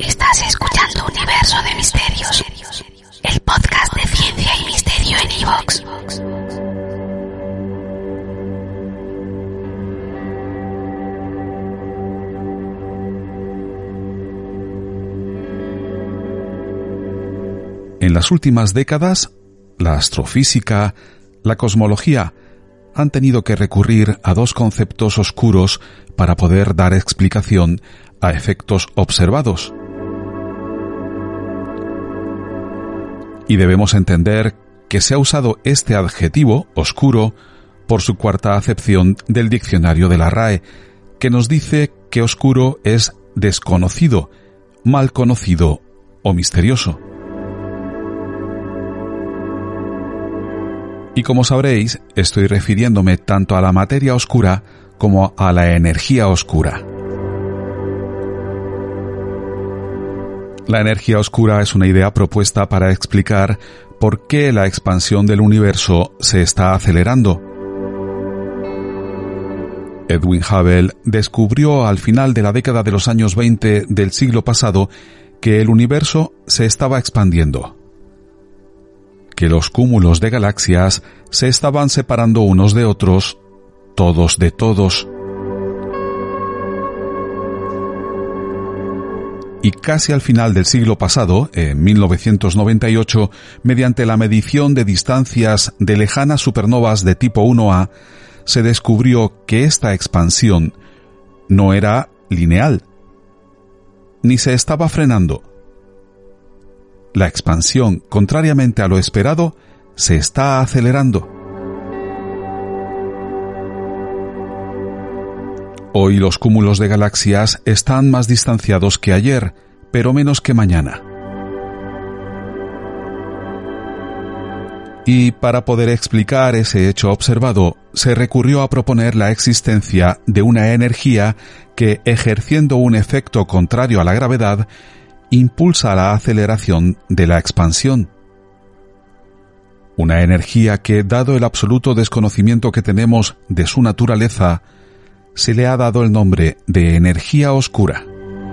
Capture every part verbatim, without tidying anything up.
Estás escuchando Universo de Misterios, el podcast de ciencia y misterio en iVoox. En las últimas décadas, la astrofísica, la cosmología, han tenido que recurrir a dos conceptos oscuros para poder dar explicación a efectos observados. Y debemos entender que se ha usado este adjetivo, oscuro, por su cuarta acepción del diccionario de la R A E, que nos dice que oscuro es desconocido, mal conocido o misterioso. Y como sabréis, estoy refiriéndome tanto a la materia oscura como a la energía oscura. La energía oscura es una idea propuesta para explicar por qué la expansión del universo se está acelerando. Edwin Hubble descubrió al final de la década de los años veinte del siglo pasado que el universo se estaba expandiendo, que los cúmulos de galaxias se estaban separando unos de otros, todos de todos. Y casi al final del siglo pasado, en mil novecientos noventa y ocho, mediante la medición de distancias de lejanas supernovas de tipo uno A, se descubrió que esta expansión no era lineal, ni se estaba frenando. La expansión, contrariamente a lo esperado, se está acelerando. Hoy los cúmulos de galaxias están más distanciados que ayer, pero menos que mañana. Y para poder explicar ese hecho observado, se recurrió a proponer la existencia de una energía que, ejerciendo un efecto contrario a la gravedad, impulsa la aceleración de la expansión. Una energía que, dado el absoluto desconocimiento que tenemos de su naturaleza, se le ha dado el nombre de energía oscura.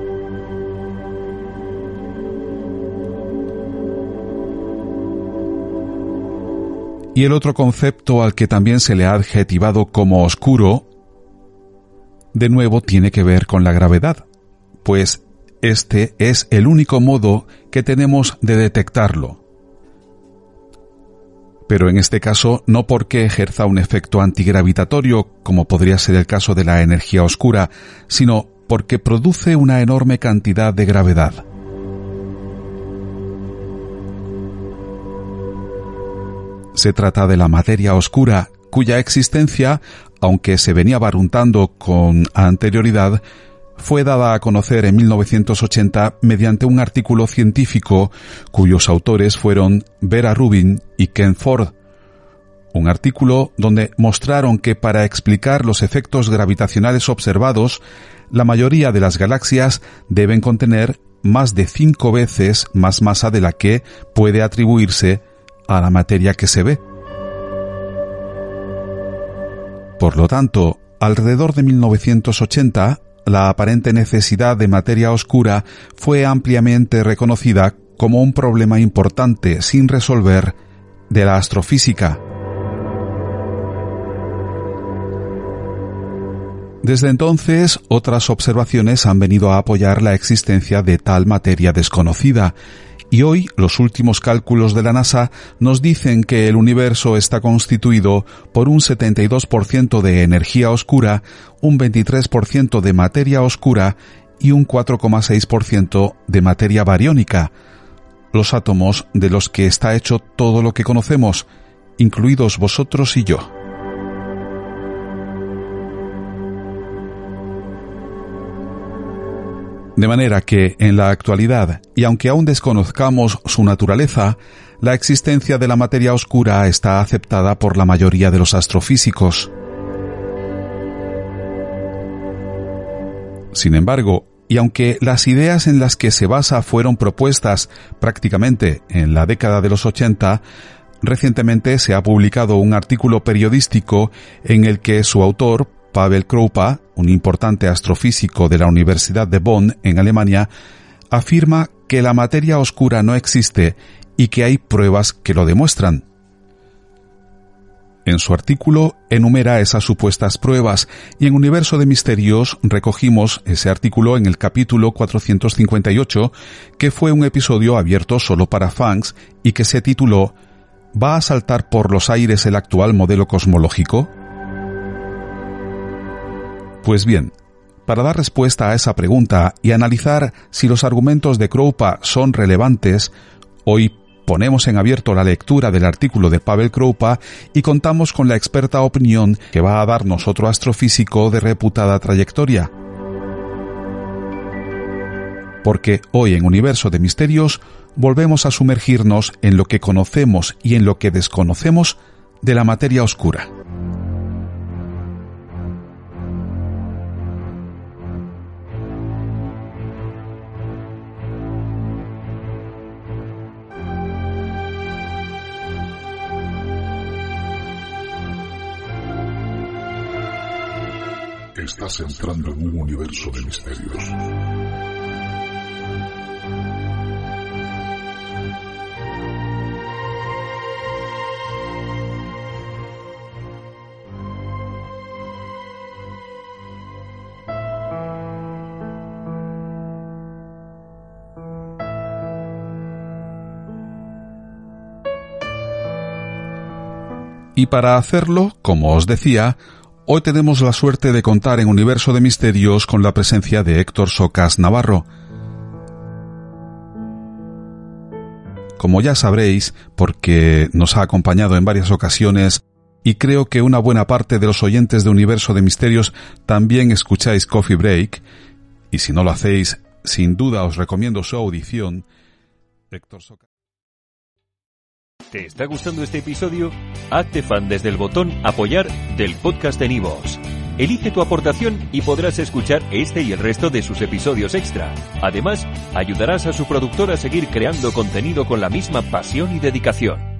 Y el otro concepto al que también se le ha adjetivado como oscuro, de nuevo tiene que ver con la gravedad, pues este es el único modo que tenemos de detectarlo. Pero en este caso no porque ejerza un efecto antigravitatorio, como podría ser el caso de la energía oscura, sino porque produce una enorme cantidad de gravedad. Se trata de la materia oscura, cuya existencia, aunque se venía barruntando con anterioridad, fue dada a conocer en mil novecientos ochenta mediante un artículo científico cuyos autores fueron Vera Rubin y Ken Ford. Un artículo donde mostraron que para explicar los efectos gravitacionales observados, la mayoría de las galaxias deben contener más de cinco veces más masa de la que puede atribuirse a la materia que se ve. Por lo tanto, alrededor de mil novecientos ochenta, la aparente necesidad de materia oscura fue ampliamente reconocida como un problema importante sin resolver de la astrofísica. Desde entonces, otras observaciones han venido a apoyar la existencia de tal materia desconocida, y hoy los últimos cálculos de la NASA nos dicen que el universo está constituido por un setenta y dos por ciento de energía oscura, un veintitrés por ciento de materia oscura y un cuatro coma seis por ciento de materia bariónica, los átomos de los que está hecho todo lo que conocemos, incluidos vosotros y yo. De manera que, en la actualidad, y aunque aún desconozcamos su naturaleza, la existencia de la materia oscura está aceptada por la mayoría de los astrofísicos. Sin embargo, y aunque las ideas en las que se basa fueron propuestas prácticamente en la década de los ochenta, recientemente se ha publicado un artículo periodístico en el que su autor, Pavel Kroupa, un importante astrofísico de la Universidad de Bonn, en Alemania, afirma que la materia oscura no existe y que hay pruebas que lo demuestran. En su artículo enumera esas supuestas pruebas y en Universo de Misterios recogimos ese artículo en el capítulo cuatrocientos cincuenta y ocho, que fue un episodio abierto solo para fans y que se tituló ¿Va a saltar por los aires el actual modelo cosmológico? Pues bien, para dar respuesta a esa pregunta y analizar si los argumentos de Kroupa son relevantes, hoy ponemos en abierto la lectura del artículo de Pavel Kroupa y contamos con la experta opinión que va a darnos otro astrofísico de reputada trayectoria. Porque hoy en Universo de Misterios volvemos a sumergirnos en lo que conocemos y en lo que desconocemos de la materia oscura. Estás entrando en un universo de misterios. Y para hacerlo, como os decía, hoy tenemos la suerte de contar en Universo de Misterios con la presencia de Héctor Socas Navarro. Como ya sabréis, porque nos ha acompañado en varias ocasiones, y creo que una buena parte de los oyentes de Universo de Misterios también escucháis Coffee Break, y si no lo hacéis, sin duda os recomiendo su audición. Héctor Socas. ¿Te está gustando este episodio? Hazte fan desde el botón Apoyar del podcast de Nivos. Elige tu aportación y podrás escuchar este y el resto de sus episodios extra. Además, ayudarás a su productor a seguir creando contenido con la misma pasión y dedicación.